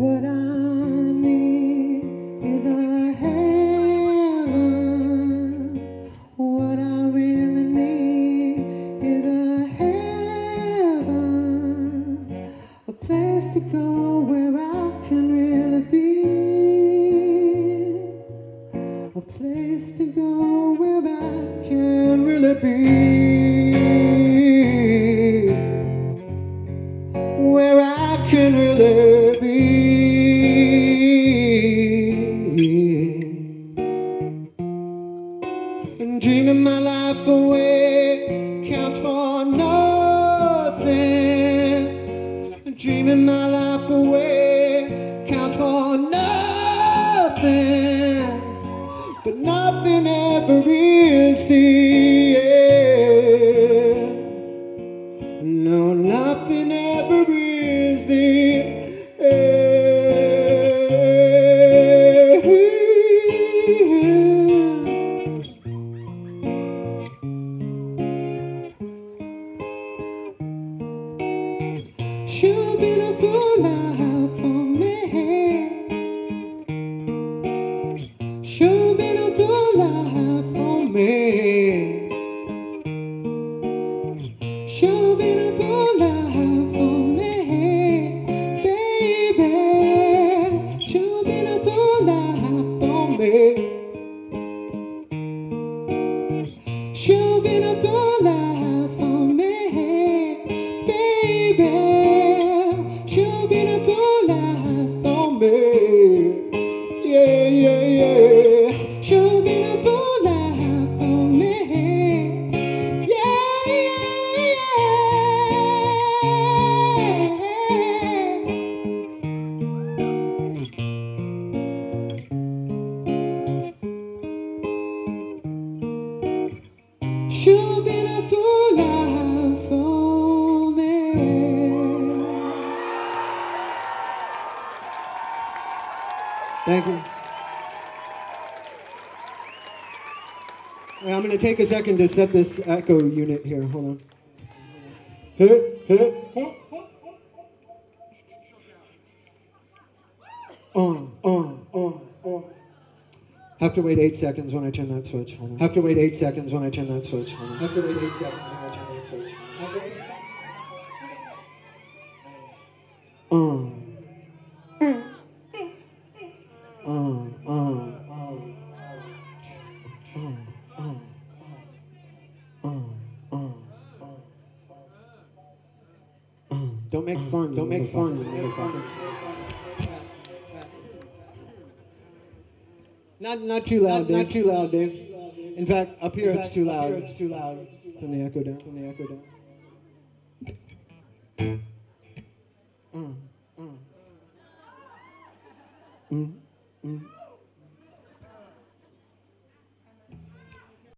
What I need is a heaven. What I really need is a heaven. A place to go where I can really be. A place to go where I can really be. Where I can really be. And dreaming my life away counts for nothing. And dreaming my life away counts for nothing. But nothing ever is the end. No, nothing ever is the end. Sure been a full life for me. Sure been a full life for me. Sure been a full life for me, baby. Sure been a full life for me. Sure been a full life for me, baby. Sure been a full life for me. Yeah, yeah, yeah. Sure been a full life for me. Yeah, sure been a full life for me. Thank you. I'm going to take a second to set this echo unit here. Hold on. Have to wait 8 seconds when I turn that switch. Hold on. Have to wait 8 seconds when I turn that switch. Hold on. Have to wait 8 seconds when I turn that switch. Don't make fun. Don't make fun. Not too loud, Dave. Not too loud, Dave. In fact, up here it's too loud. It's too loud. Turn the echo down. Turn the echo down.